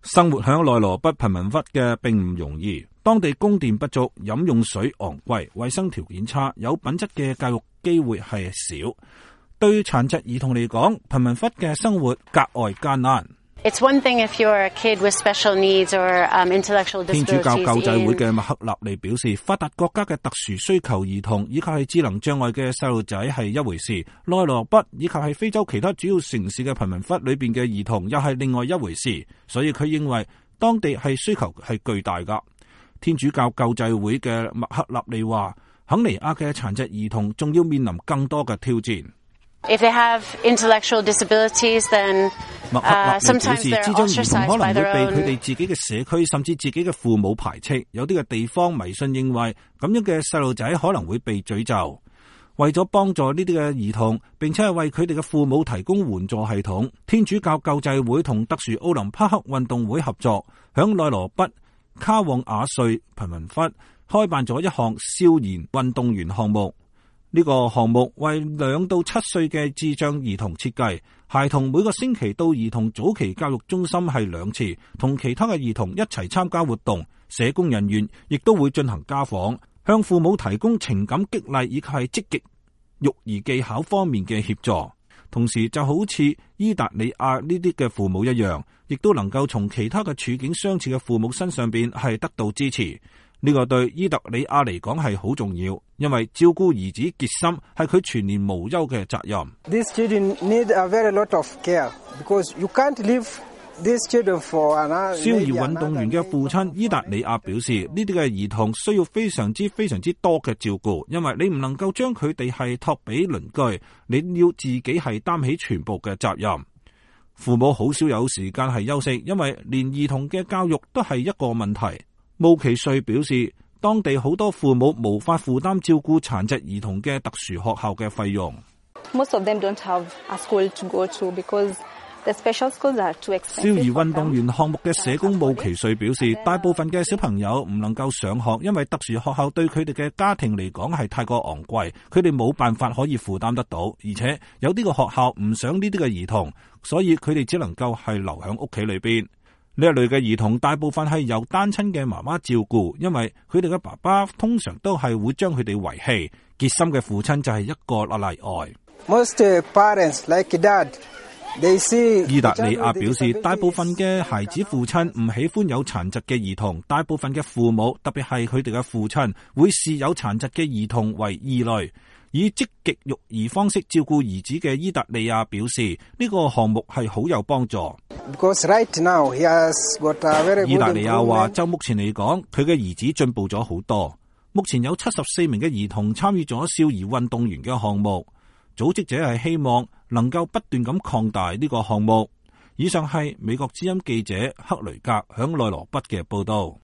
生活響內羅畢貧民窟嘅並唔容易，當地供電不足，飲用水昂貴，衛生條件差，有品質嘅教育機會係少。對殘疾兒童嚟講，貧民窟嘅生活格外艱難。 It's one thing if you're a kid with special needs or intellectual disabilities. 天主教救濟會嘅麥克納利表示，發達國家嘅特殊需求兒童以及係智能障礙嘅細路仔係一回事，內羅畢以及係非洲其他主要城市嘅貧民窟裏邊嘅兒童又係另外一回事，所以佢認為當地係需求係巨大噶。天主教救濟會嘅麥克納利話，肯尼亞嘅殘疾兒童仲要面臨更多嘅挑戰。 If they have intellectual disabilities, then 麥克納利表示，智障兒童可能會被佢哋 own 自己嘅社區甚至自己嘅父母排斥，有啲嘅地方迷信認為咁樣嘅細路仔可能會被詛咒。為咗幫助呢啲嘅兒童，並且係為佢哋嘅父母提供援助系統，天主教救濟會同特殊奧林匹克運動會合作，響內羅畢卡旺亞瑞貧民窟開辦咗一項少年運動員項目。呢個項目為2到7歲嘅智障兒童設計，孩童每個星期到兒童早期教育中心係2次，同其他嘅兒童一齊參加活動。社工人員亦都會進行家訪，向父母提供情感激勵以及係積極育兒技巧方面嘅協助。同時就好似伊達利亞呢啲嘅父母一樣，亦都能夠從其他嘅處境相似嘅父母身上邊係得到支持。呢個對伊特里亞嚟講係好重要，因為照顧兒子傑森係佢全年無憂嘅責任。 These children need a very lot of care because you can't leave these children for another. 少兒運動員嘅父親伊達里亞表示，呢啲嘅兒童需要非常之多嘅照顧，因為你唔能夠將佢哋係託俾鄰居，你要自己係擔起全部嘅責任。父母好少有時間係休息，因為連兒童嘅教育都係一個問題。穆奇瑞表示，當地好多父母無法負擔照顧殘疾兒童嘅特殊學校嘅費用。 Most of them don't have a school to go to because the special schools are too expensive. 少兒運動員項目嘅社工穆奇瑞表示，大部分嘅小朋友唔能夠上學，因為特殊學校對佢哋嘅家庭嚟講係太過昂貴，佢哋冇辦法可以負擔得到，而且有啲個學校唔想呢啲嘅兒童，所以佢哋只能夠係留喺屋企裏邊。呢一類嘅兒童大部分係由單親嘅媽媽照顧，因為佢哋嘅爸爸通常都係會將佢哋遺棄。傑森嘅父親就係一個例外。 Most parents like dad, they see. 伊達利亞表示，大部分嘅孩子父親唔喜歡有殘疾嘅兒童，大部分嘅父母，特別係佢哋嘅父親，會視有殘疾嘅兒童為異類。以積極育兒方式照顧兒子嘅伊達利亞表示，呢個項目係好有幫助。 Right now, he has got a very good 伊達利亞話，就目前嚟講，佢嘅兒子進步咗好多。目前有74名嘅兒童參與咗少兒運動員嘅項目。組織者係希望能夠不斷咁擴大呢個項目。以上係美國之音記者克雷格響內羅畢嘅報道。